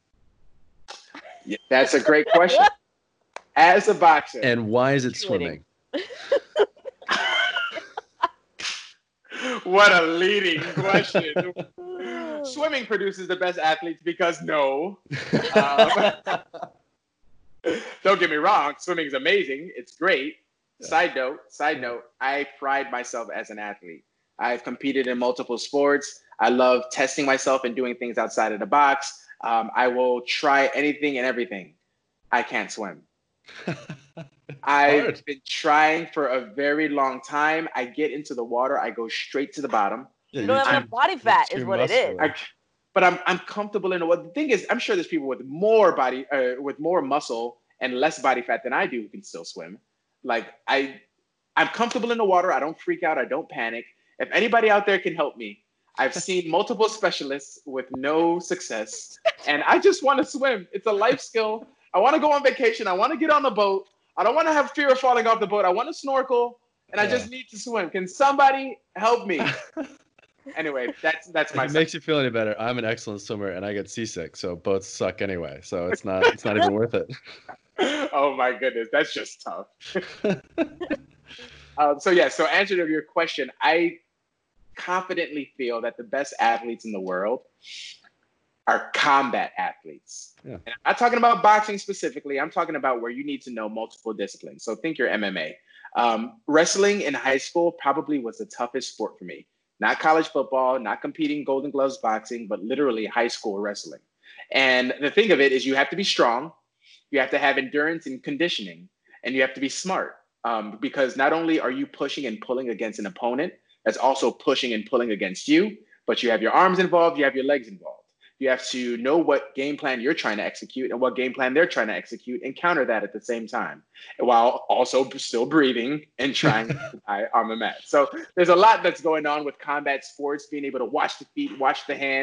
Yeah, that's a great question. As a boxer, And why is it Cheerleading. swimming? what a leading question. Swimming produces the best athletes because no. Don't get me wrong, swimming is amazing. It's great. Yeah. Side note, I pride myself as an athlete. I've competed in multiple sports. I love testing myself and doing things outside of the box. I will try anything and everything. I can't swim. I've been trying for a very long time. I get into the water, I go straight to the bottom. Yeah, You don't have enough body fat, is what it is. But I'm comfortable in it. Well, the thing is, I'm sure there's people with more with more muscle and less body fat than I do who can still swim. Like I'm comfortable in the water. I don't freak out. I don't panic. If anybody out there can help me, I've seen multiple specialists with no success, and I just want to swim. It's a life skill. I want to go on vacation. I want to get on the boat. I don't want to have fear of falling off the boat. I want to snorkel, and I just need to swim. Can somebody help me? Anyway, that's my. If it makes you feel any better, I'm an excellent swimmer and I get seasick, so boats suck anyway. So it's not even worth it. Oh my goodness, that's just tough. So answer to your question, I confidently feel that the best athletes in the world are combat athletes. Yeah. And I'm not talking about boxing specifically. I'm talking about where you need to know multiple disciplines. So think your MMA. Wrestling in high school probably was the toughest sport for me. Not college football, not competing Golden Gloves boxing, but literally high school wrestling. And the thing of it is you have to be strong, you have to have endurance and conditioning, and you have to be smart. Because not only are you pushing and pulling against an opponent, that's also pushing and pulling against you, but you have your arms involved, you have your legs involved. You have to know what game plan you're trying to execute and what game plan they're trying to execute and counter that at the same time, while also still breathing and trying to die on the mat. So there's a lot that's going on with combat sports, being able to watch the feet, watch the hands,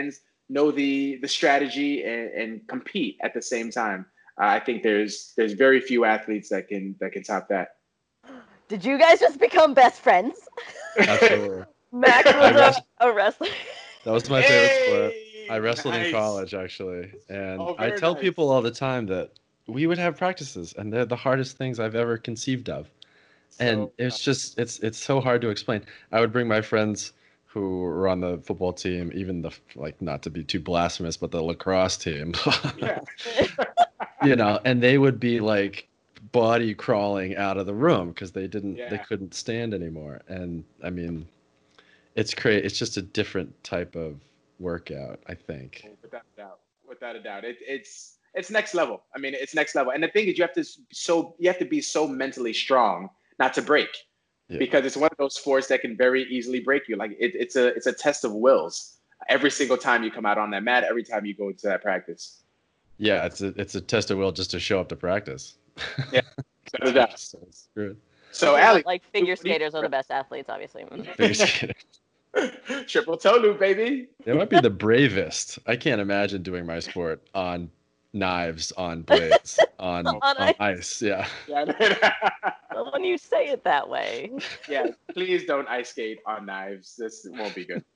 know the strategy, and compete at the same time. I think there's very few athletes that can top that. Did you guys just become best friends? Absolutely. Max was a wrestler. That was my favorite sport. Hey, I wrestled in nice. college, actually. And Oh, I very tell nice. people all the time that we would have practices, and they're the hardest things I've ever conceived of. And So, it's just, it's so hard to explain. I would bring my friends who were on the football team, even the, like, not to be too blasphemous, but the lacrosse team, yeah. you know, and they would be like body crawling out of the room because they Yeah. couldn't stand anymore. And I mean, it's crazy. It's just a different type of workout, I think. Without a doubt. Without a doubt. It's next level. I mean, it's next level. And the thing is, you have to be so mentally strong not to break, Yeah. because it's one of those sports that can very easily break you. Like it's a test of wills every single time you come out on that mat, every time you go to that practice. Yeah, it's a test of will just to show up to practice. Yeah, without a doubt. So it's good. So, Yeah, Allie, like figure what do you- skaters are the best athletes, obviously. Figure skating. triple toe loop, baby. They might be the bravest. I can't imagine doing my sport on knives, on blades, on ice. ice. Yeah. Yeah. Well, when you say it that way. Yeah, please don't ice skate on knives. This won't be good.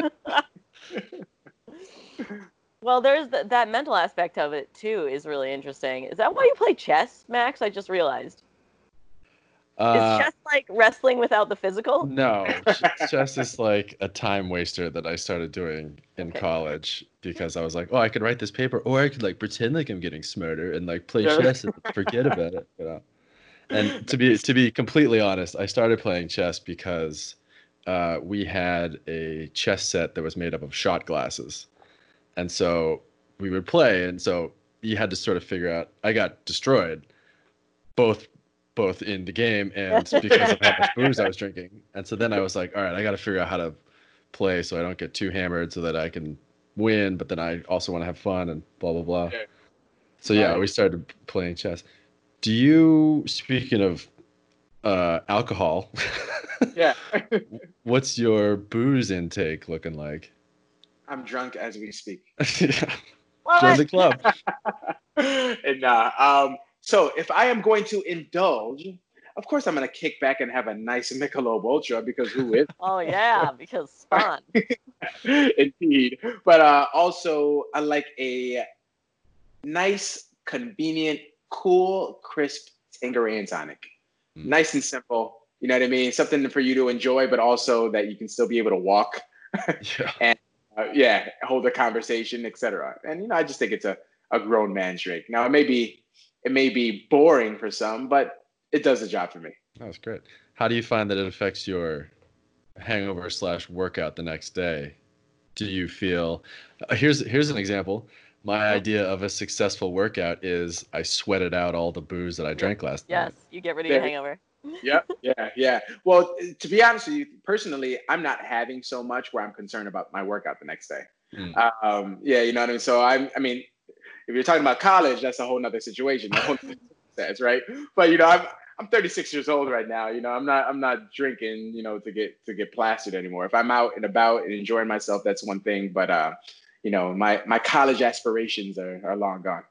Well, there's that mental aspect of it too is really interesting. Is that why you play chess, Max? I just realized. Is chess like wrestling without the physical? No, chess is like a time waster that I started doing in college because I was like, oh, I could write this paper, or I could like pretend like I'm getting smarter and like play chess and forget about it, you know. And to be completely honest, I started playing chess because we had a chess set that was made up of shot glasses, and so we would play, and so you had to sort of figure out. I got destroyed, both in the game and because of how much booze I was drinking. And so then I was like, all right, I got to figure out how to play so I don't get too hammered so that I can win, but then I also want to have fun and blah, blah, blah. Yeah. So yeah, we started playing chess. Do you, speaking of alcohol, Yeah. what's your booze intake looking like? I'm drunk as we speak. Yeah. Well, Join the club. And so if I am going to indulge, of course I'm going to kick back and have a nice Michelob Ultra, because who is? oh yeah, because Spawn. Indeed. But also I like a nice, convenient, cool, crisp Tanqueray and tonic. Nice and simple. You know what I mean? Something for you to enjoy, but also that you can still be able to walk Yeah. and hold a conversation, etc. And you know, I just think it's a grown man's drink. Now it may be boring for some, but it does the job for me. That's great. How do you find that it affects your hangover / workout the next day? Do you feel here's an example. My idea of a successful workout is I sweated out all the booze that I drank last night. Yes, you get rid of your hangover. Yeah. Well, to be honest with you, personally, I'm not having so much where I'm concerned about my workout the next day. Yeah, you know what I mean? So I mean, if you're talking about college, that's a whole nother situation. That's right. But you know, I'm 36 years old right now. You know, I'm not drinking, you know, to get plastered anymore. If I'm out and about and enjoying myself, that's one thing. But you know, my college aspirations are long gone.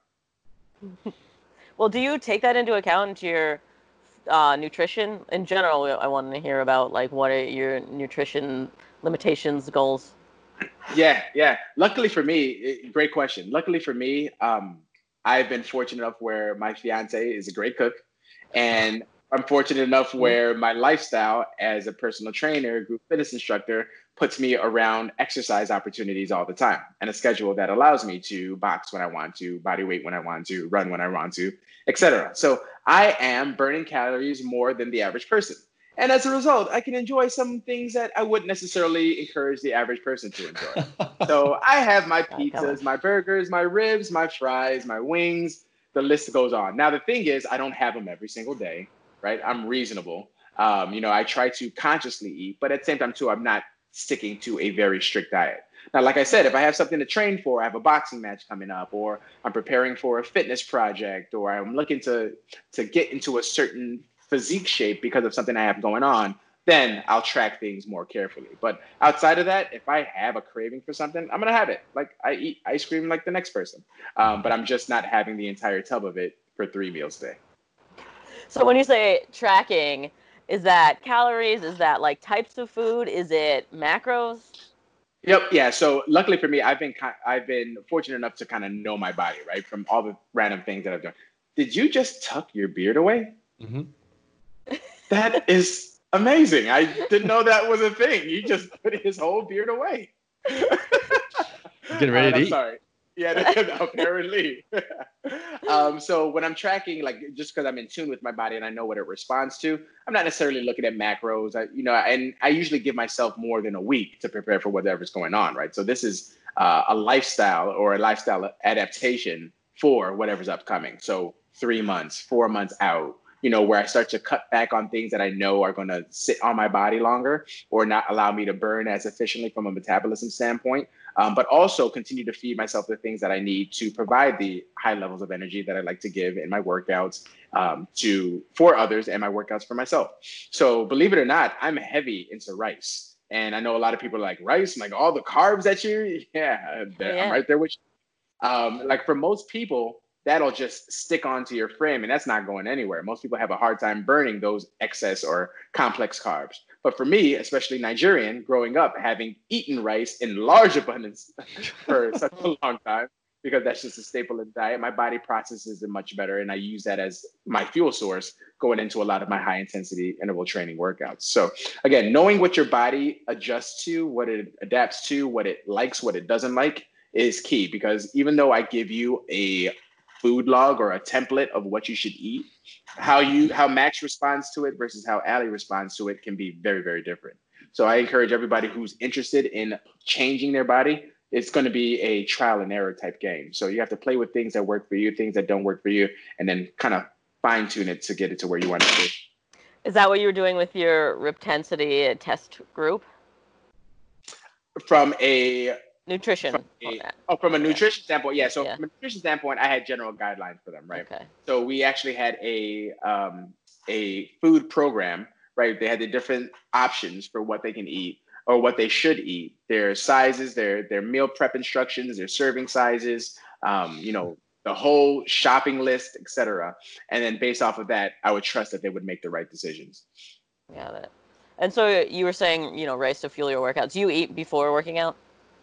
Well, do you take that into account into your nutrition in general? I wanted to hear about like what are your nutrition limitations, goals. Yeah. Luckily for me, great question. Luckily for me, I've been fortunate enough where my fiance is a great cook, and I'm fortunate enough where my lifestyle as a personal trainer, group fitness instructor, puts me around exercise opportunities all the time, and a schedule that allows me to box when I want to, body weight when I want to, run when I want to, etc. So I am burning calories more than the average person. And as a result, I can enjoy some things that I wouldn't necessarily encourage the average person to enjoy. So I have my pizzas, my burgers, my ribs, my fries, my wings. The list goes on. Now, the thing is, I don't have them every single day, right? I'm reasonable. You know, I try to consciously eat, but at the same time, too, I'm not sticking to a very strict diet. Now, like I said, if I have something to train for, I have a boxing match coming up, or I'm preparing for a fitness project, or I'm looking to get into a certain physique shape because of something I have going on, then I'll track things more carefully. But outside of that, if I have a craving for something, I'm gonna have it. Like I eat ice cream like the next person, but I'm just not having the entire tub of it for 3 meals a day. So when you say tracking, is that calories? Is that like types of food? Is it macros? Yep. Yeah. So luckily for me, I've been fortunate enough to kind of know my body, right, from all the random things that I've done. Did you just tuck your beard away? Mm-hmm. That is amazing. I didn't know that was a thing. He just put his whole beard away. Getting ready to I'm eat. sorry. Yeah, apparently. So when I'm tracking, like just because I'm in tune with my body and I know what it responds to, I'm not necessarily looking at macros. And I usually give myself more than a week to prepare for whatever's going on, right? So this is a lifestyle adaptation for whatever's upcoming. So 3 months, 4 months out, where I start to cut back on things that I know are going to sit on my body longer or not allow me to burn as efficiently from a metabolism standpoint, but also continue to feed myself the things that I need to provide the high levels of energy that I like to give in my workouts for others and my workouts for myself. So believe it or not, I'm heavy into rice. And I know a lot of people are like, rice, like all the carbs that I'm right there with you. Like for most people, that'll just stick onto your frame and that's not going anywhere. Most people have a hard time burning those excess or complex carbs. But for me, especially Nigerian, growing up, having eaten rice in large abundance for such a long time, because that's just a staple in the diet, my body processes it much better. And I use that as my fuel source going into a lot of my high intensity interval training workouts. So again, knowing what your body adjusts to, what it adapts to, what it likes, what it doesn't like is key, because even though I give you a food log or a template of what you should eat, how Max responds to it versus how Ali responds to it can be very, very different. So I encourage everybody who's interested in changing their body, it's going to be a trial and error type game. So you have to play with things that work for you, things that don't work for you, and then kind of fine tune it to get it to where you want it to be. Is that what you were doing with your Riptensity test group? From a nutrition. From a nutrition standpoint, yeah. So from a nutrition standpoint, I had general guidelines for them, right? Okay. So we actually had a food program, right? They had the different options for what they can eat or what they should eat. Their sizes, their meal prep instructions, their serving sizes, the whole shopping list, etc. And then based off of that, I would trust that they would make the right decisions. Got it. And so you were saying, rice to fuel your workouts. Do you eat before working out?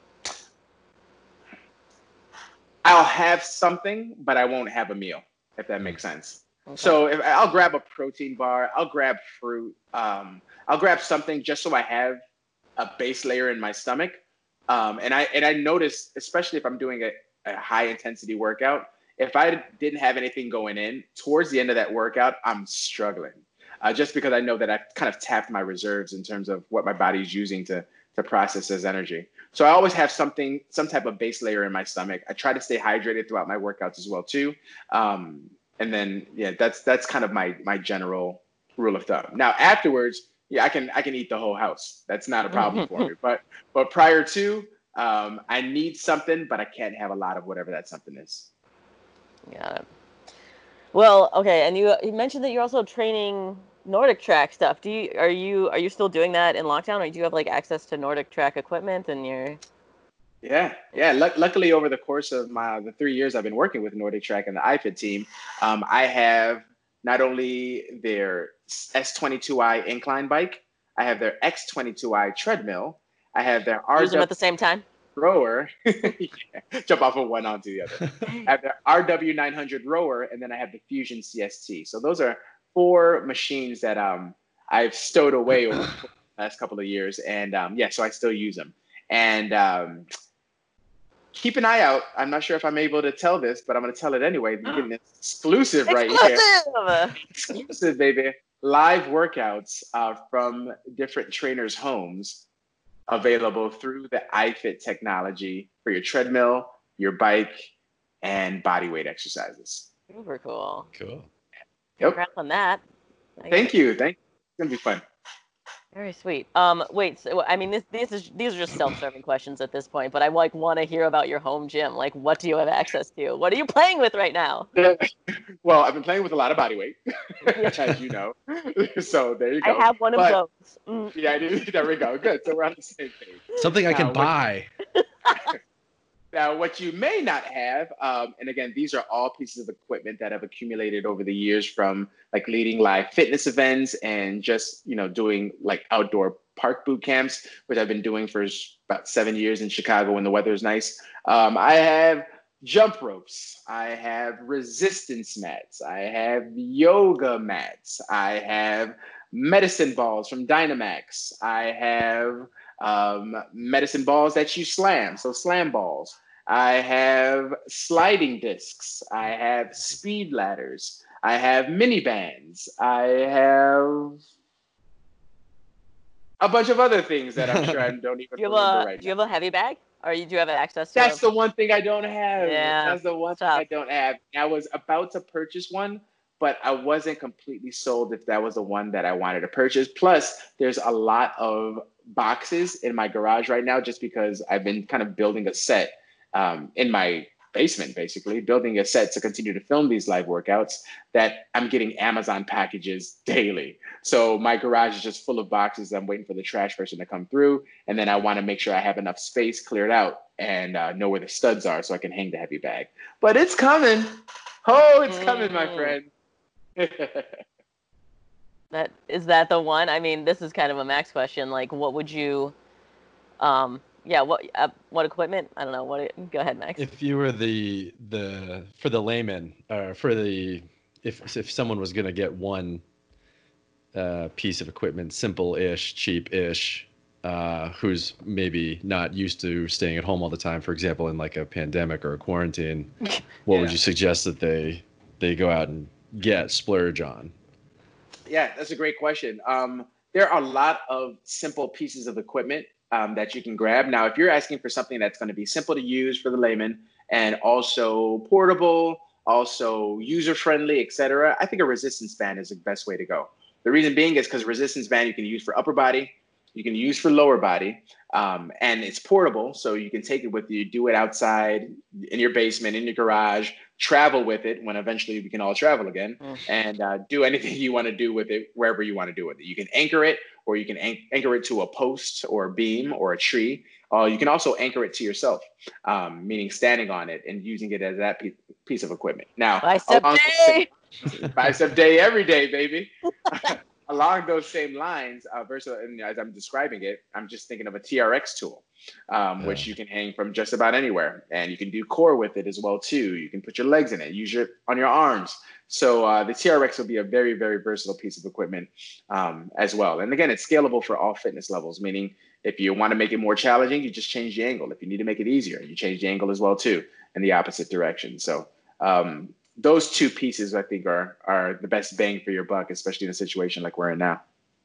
I'll have something, but I won't have a meal, if that makes sense. Okay. So if I'll grab a protein bar, I'll grab fruit, I'll grab something just so I have a base layer in my stomach. And I notice, especially if I'm doing a high intensity workout, if I didn't have anything going in towards the end of that workout, I'm struggling. Just because I know that I've kind of tapped my reserves in terms of what my body's using to process as energy. So I always have some type of base layer in my stomach. I try to stay hydrated throughout my workouts as well too. And then, that's kind of my general rule of thumb. Now afterwards, I can eat the whole house. That's not a problem for me. But prior to, I need something, but I can't have a lot of whatever that something is. Got it. Well, okay, and you mentioned that you're also training Nordic Track stuff. Are you still doing that in lockdown, or do you have like access to Nordic Track equipment and you're? Yeah. Luckily, over the course of the 3 years I've been working with Nordic Track and the iFit team, I have not only their S22i incline bike, I have their X22i treadmill, I have their Use them at the same time. Rower, jump off of one onto the other. I have the RW900 rower, and then I have the Fusion CST. So those are 4 machines that I've stowed away over the last couple of years, and so I still use them. And keep an eye out. I'm not sure if I'm able to tell this, but I'm going to tell it anyway. You're getting an exclusive right here. Exclusive, baby. Live workouts from different trainers' homes, available through the iFit technology for your treadmill, your bike, and body weight exercises. Super cool. Cool. Yep. Congrats on that. Thank you. It's going to be fun. Very sweet. Wait. So, I mean, these are just self-serving questions at this point, but I like want to hear about your home gym. Like, what do you have access to? What are you playing with right now? Well, I've been playing with a lot of body weight, Yeah, as you know. So there you I go. have one of But those. Mm. yeah, there we go. Good. So we're on the same page. Something I can Now, what buy. Now, what you may not have, and again, these are all pieces of equipment that have accumulated over the years from like leading live fitness events and just, doing like outdoor park boot camps, which I've been doing for about 7 years in Chicago when the weather is nice. I have jump ropes. I have resistance mats. I have yoga mats. I have medicine balls from Dynamax. I have medicine balls that you slam, so slam balls. I have sliding discs. I have speed ladders. I have mini bands. I have a bunch of other things that I'm sure I don't even remember right Do now. you have a heavy bag? Or do you have access to That's the one thing I don't have. Yeah, That's the one thing I don't have. I was about to purchase one, but I wasn't completely sold if that was the one that I wanted to purchase. Plus, there's a lot of boxes in my garage right now just because I've been kind of building a set in my basement, basically, building a set to continue to film these live workouts that I'm getting Amazon packages daily. So my garage is just full of boxes. I'm waiting for the trash person to come through. And then I want to make sure I have enough space cleared out and know where the studs are so I can hang the heavy bag. But it's coming. Oh, it's coming, my friend. That the one? I mean, this is kind of a Max question. Like, what would you, what equipment? I don't know. Go ahead, Max. If you were the for the layman, or for the if someone was gonna get one piece of equipment, simple-ish, cheap-ish, who's maybe not used to staying at home all the time, for example, in like a pandemic or a quarantine, what would you suggest that they go out and splurge on? Yeah, that's a great question. There are a lot of simple pieces of equipment that you can grab. Now, if you're asking for something that's going to be simple to use for the layman and also portable, also user-friendly, etc., I think a resistance band is the best way to go. The reason being is because resistance band you can use for upper body, you can use for lower body, and it's portable, so you can take it with you, do it outside, in your basement, in your garage, travel with it when eventually we can all travel again, and do anything you want to do with it wherever you want to do with it. You can anchor it, or you can anchor it to a post or a beam or a tree. You can also anchor it to yourself, meaning standing on it and using it as that piece of equipment. Now, bicep day! Bicep day every day, baby. Along those same lines, and as I'm describing it, I'm just thinking of a TRX tool, which you can hang from just about anywhere. And you can do core with it as well, too. You can put your legs in it, use it on your arms. So the TRX will be a very, very versatile piece of equipment as well. And again, it's scalable for all fitness levels, meaning if you want to make it more challenging, you just change the angle. If you need to make it easier, you change the angle as well, too, in the opposite direction. So those two pieces, I think, are the best bang for your buck, especially in a situation like we're in now.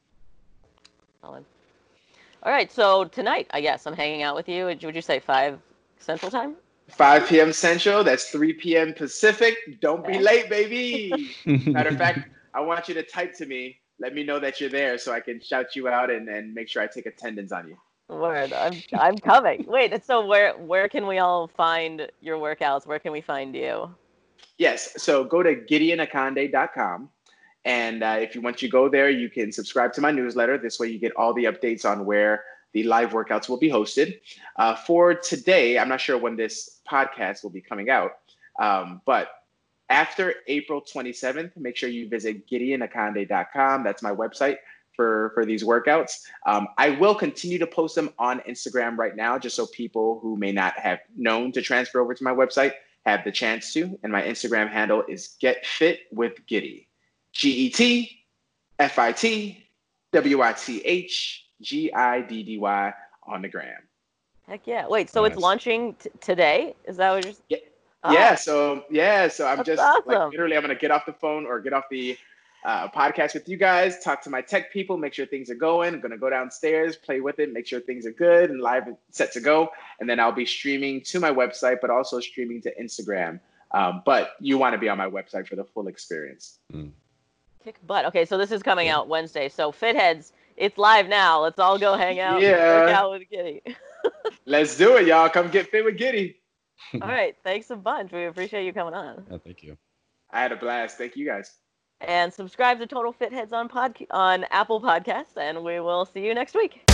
All right, so tonight, I guess, I'm hanging out with you. Would you say 5 Central Time? 5 p.m. Central, that's 3 p.m. Pacific. Don't be late, baby. Matter of fact, I want you to type to me. Let me know that you're there so I can shout you out and make sure I take attendance on you. Word, I'm coming. Wait, so where can we all find your workouts? Where can we find you? Yes, so go to GideonAkonde.com. And once you go there, you can subscribe to my newsletter. This way you get all the updates on where the live workouts will be hosted. For today, I'm not sure when this podcast will be coming out, but after April 27th, make sure you visit GideonAkonde.com. That's my website for these workouts. I will continue to post them on Instagram right now, just so people who may not have known to transfer over to my website have the chance to. And my Instagram handle is Get Fit with Giddy. GetFitWithGiddy on the gram. Heck yeah! Wait, so it's launching today? Is that what you're? Yeah. Yeah. So I'm just awesome. like literally, I'm gonna get off the phone or get off the podcast with you guys, talk to my tech people, make sure things are going. I'm gonna go downstairs, play with it, make sure things are good and live and set to go, and then I'll be streaming to my website, but also streaming to Instagram. But you want to be on my website for the full experience. Kick butt. Okay, so this is coming out Wednesday. So Fitheads, it's live now. Let's all go hang out and work out with Giddy. Let's do it, y'all. Come get fit with Giddy. All right. Thanks a bunch. We appreciate you coming on. Oh, thank you. I had a blast. Thank you guys. And subscribe to Total Fit Heads on Apple Podcasts, and we will see you next week.